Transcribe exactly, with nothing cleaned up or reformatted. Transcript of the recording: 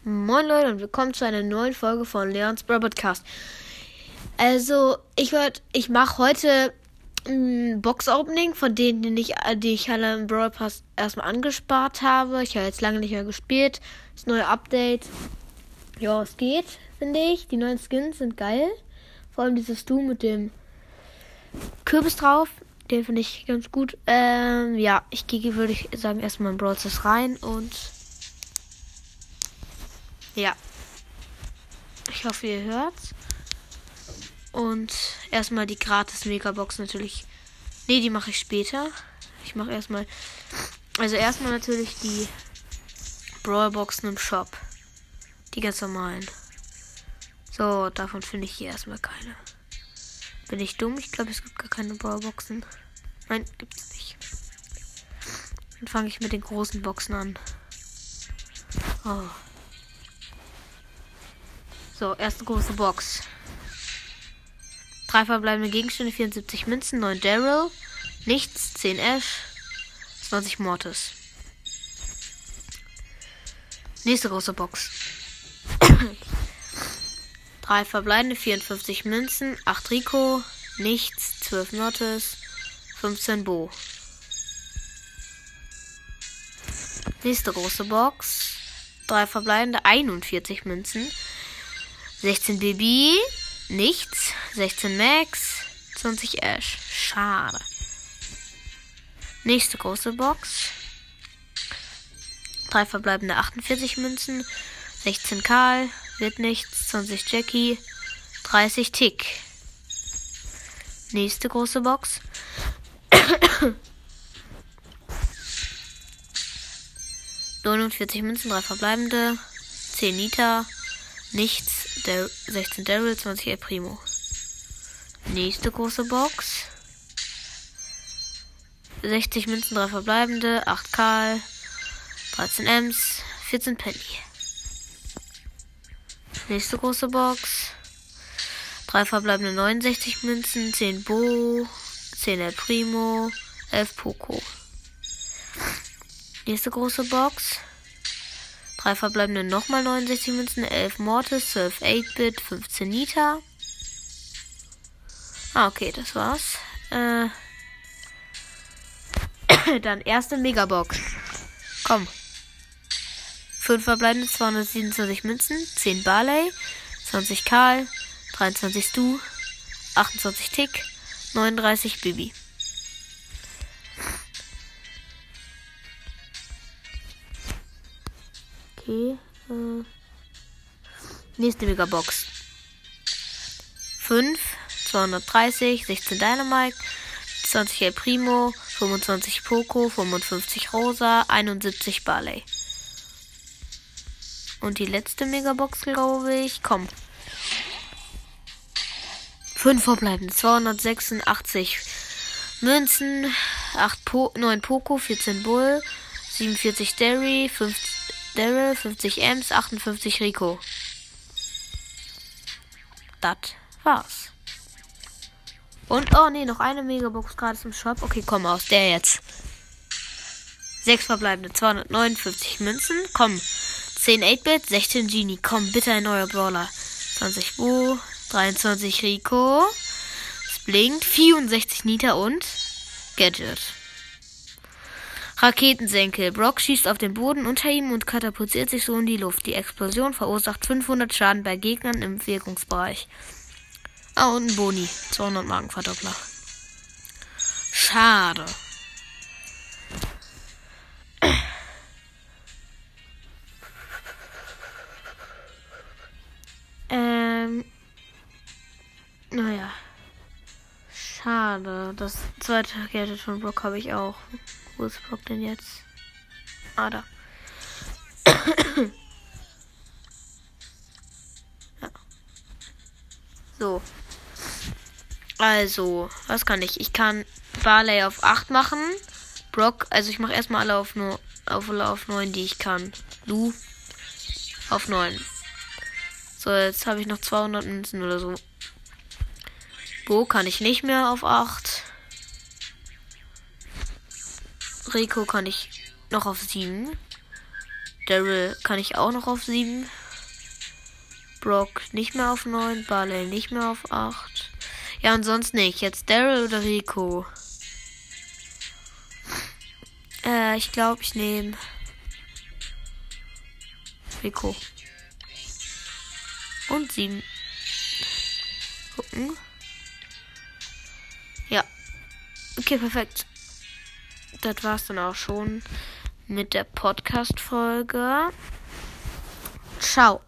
Moin Leute und willkommen zu einer neuen Folge von Leons Brawl Podcast. Also, ich wollte, ich mache heute ein Box-Opening von denen, die ich, die ich alle im Brawl Pass erstmal angespart habe. Ich habe jetzt lange nicht mehr gespielt. Das neue Update. Ja, es geht, finde ich. Die neuen Skins sind geil. Vor allem dieses Du mit dem Kürbis drauf. Den finde ich ganz gut. Ähm, ja, ich gehe, würde ich sagen, erstmal in Brawl Stars rein und ja. Ich hoffe, ihr hört's. Und erstmal die gratis Megabox natürlich. Ne, die mache ich später. Ich mache erstmal. Also erstmal natürlich die Brawlboxen im Shop. Die ganz normalen. So, davon finde ich hier erstmal keine. Bin ich dumm? Ich glaube, es gibt gar keine Brawlboxen. Nein, gibt's nicht. Dann fange ich mit den großen Boxen an. Oh. So, erste große Box. Drei verbleibende Gegenstände, vierundsiebzig Münzen, neun Daryl, nichts, zehn Ash, zwanzig Mortis. Nächste große Box. Drei verbleibende, vierundfünfzig Münzen, acht Rico, nichts, zwölf Mortis, fünfzehn Bo. Nächste große Box. Drei verbleibende, einundvierzig Münzen, sechzehn Baby, nichts, sechzehn Max, zwanzig Ash. Schade. Nächste große Box. Drei verbleibende achtundvierzig Münzen, sechzehn Karl, wird nichts, zwanzig Jackie, dreißig Tick. Nächste große Box. neunundvierzig Münzen, drei verbleibende, zehn Nita, nichts, der sechzehn Daryl, zwanzig El Primo. Nächste große Box. sechzig Münzen, drei verbleibende, acht Karl, dreizehn Ems, vierzehn Penny. Nächste große Box. drei verbleibende, neunundsechzig Münzen, zehn Bo, zehn El Primo, elf Poco. Nächste große Box. Drei verbleibende, nochmal neunundsechzig Münzen, elf Mortis, zwölf acht-Bit, fünfzehn Nita. Ah, okay, das war's. Äh, dann erste Megabox. Komm. fünf verbleibende, zweihundertsiebenundzwanzig Münzen, zehn Barley, zwanzig Karl, dreiundzwanzig Stu, achtundzwanzig Tick, neununddreißig Bibi. Okay, äh. Nächste Megabox. fünf, zweihundertdreißig, sechzehn Dynamite, zwanzig El Primo, fünfundzwanzig Poco, fünfundfünfzig Rosa, einundsiebzig Barley. Und die letzte Megabox, glaube ich. Komm. fünf verbleibende, zweihundertsechsundachtzig Münzen, acht po- neun Poco, vierzehn Bull, siebenundvierzig Derry, fünf Daryl, fünfzig Ems, achtundfünfzig Rico. Das war's. Und, oh nee, noch eine Megabox gratis im Shop. Okay, komm, aus der jetzt. sechs verbleibende, zweihundertneunundfünfzig Münzen. Komm, zehn acht-Bit, sechzehn Genie. Komm, bitte ein neuer Brawler. zwanzig Bo, dreiundzwanzig Rico. Splink, vierundsechzig Nita und Gadget. Raketensenkel. Brock schießt auf den Boden unter ihm und katapultiert sich so in die Luft. Die Explosion verursacht fünfhundert Schaden bei Gegnern im Wirkungsbereich. Ah, und ein Boni. zweihundert Markenverdoppler. Schade. Ähm. Naja. Schade. Das zweite Gadget von Brock habe ich auch. Wo ist Brock denn jetzt? Ah, da. Ja. So. Also, was kann ich? Ich kann Barley auf acht machen. Brock, also ich mache erstmal alle auf nur auf, auf neun, die ich kann. Lu auf neun. So, jetzt habe ich noch zweihundert Münzen oder so. Bo kann ich nicht mehr auf acht. Rico kann ich noch auf sieben. Daryl kann ich auch noch auf sieben. Brock nicht mehr auf neun. Barley nicht mehr auf acht. Ja, und sonst nicht. Jetzt Daryl oder Rico? Äh, ich glaube, ich nehme Rico. Und sieben. Gucken. Ja. Okay, perfekt. Das war's dann auch schon mit der Podcast-Folge. Ciao.